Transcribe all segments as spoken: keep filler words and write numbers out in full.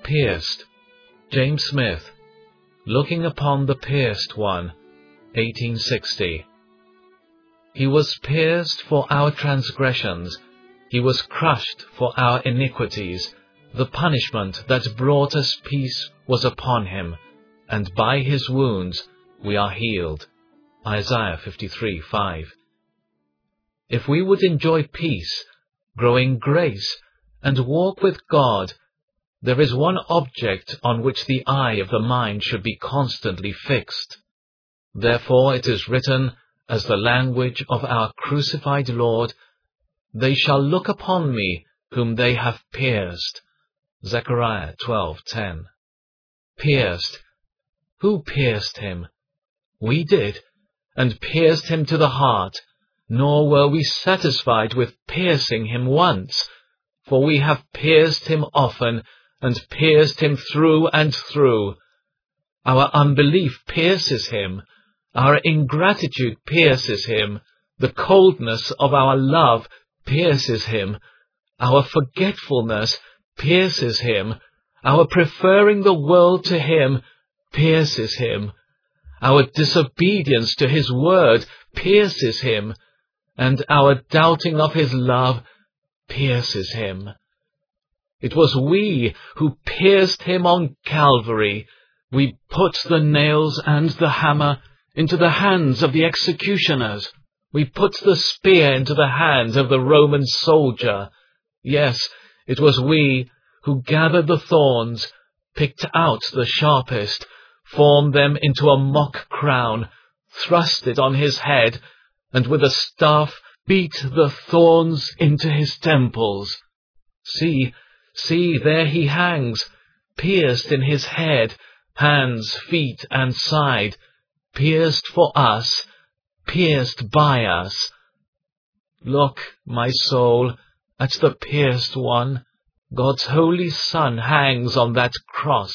pierced. James Smith, Looking upon the Pierced One, eighteen sixty. He was pierced for our transgressions, he was crushed for our iniquities. The punishment that brought us peace was upon him, and by his wounds we are healed. Isaiah fifty-three, five. If we would enjoy peace, grow in grace, and walk with God, there is one object on which the eye of the mind should be constantly fixed. Therefore it is written, as the language of our crucified Lord, "They shall look upon me whom they have pierced." Zechariah twelve, ten. Pierced. Who pierced him? We did, and pierced him to the heart, nor were we satisfied with piercing him once, for we have pierced him often, and pierced him through and through. Our unbelief pierces him, our ingratitude pierces him, the coldness of our love pierces him, our forgetfulness pierces him, our preferring the world to him pierces him, our disobedience to his word pierces him, and our doubting of his love pierces him. It was we who pierced him on Calvary. We put the nails and the hammer into the hands of the executioners. We put the spear into the hands of the Roman soldier. Yes, it was we who gathered the thorns, picked out the sharpest, formed them into a mock crown, thrust it on his head, and with a staff beat the thorns into his temples. See, see, there he hangs, pierced in his head, hands, feet, and side, pierced for us, pierced by us. Look, my soul, at the pierced one. God's holy Son hangs on that cross.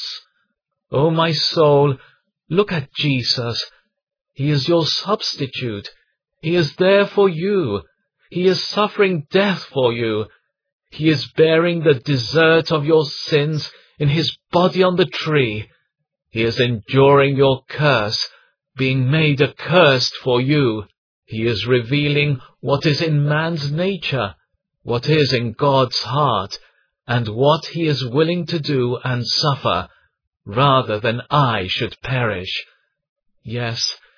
O my soul, look at Jesus. He is your substitute. He is there for you. He is suffering death for you. He is bearing the desert of your sins in his body on the tree. He is enduring your curse, being made accursed for you. He is revealing what is in man's nature, what is in God's heart, and what he is willing to do and suffer, rather than I should perish. Yes,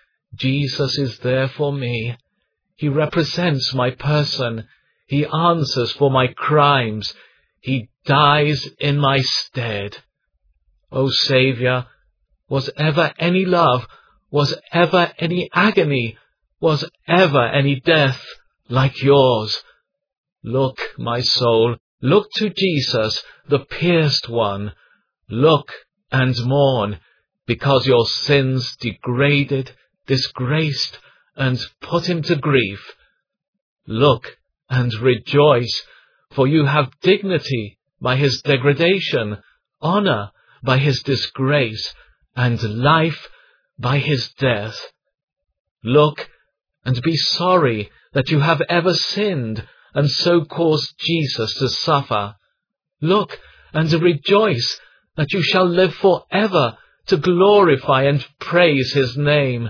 Jesus is there for me. He represents my person. He answers for my crimes. He dies in my stead. O Saviour, was ever any love, was ever any agony, was ever any death like yours? Look, my soul, look to Jesus, the pierced one. Look and mourn, because your sins degraded, disgraced, and put him to grief. Look and rejoice, for you have dignity by his degradation, honor by his disgrace, and life by his death. Look and be sorry that you have ever sinned, and so caused Jesus to suffer. Look and rejoice that you shall live forever to glorify and praise his name.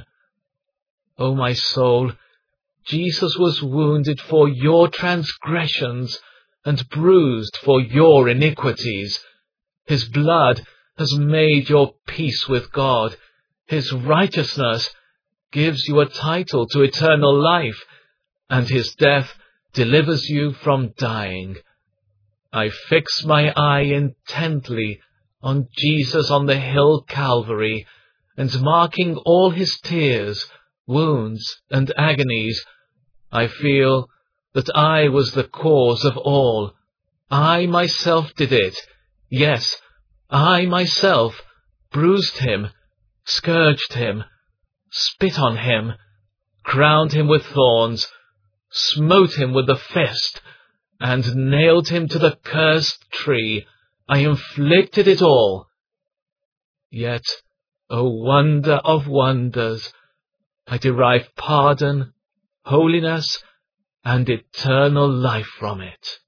O my soul, Jesus was wounded for your transgressions, and bruised for your iniquities. His blood has made your peace with God. His righteousness gives you a title to eternal life, and his death delivers you from dying. I fix my eye intently on Jesus on the hill Calvary, and marking all his tears, wounds, and agonies, I feel that I was the cause of all. I myself did it. Yes, I myself bruised him, scourged him, spit on him, crowned him with thorns, smote him with the fist, and nailed him to the cursed tree. I inflicted it all. Yet, O wonder of wonders, I derive pardon, holiness, and eternal life from it.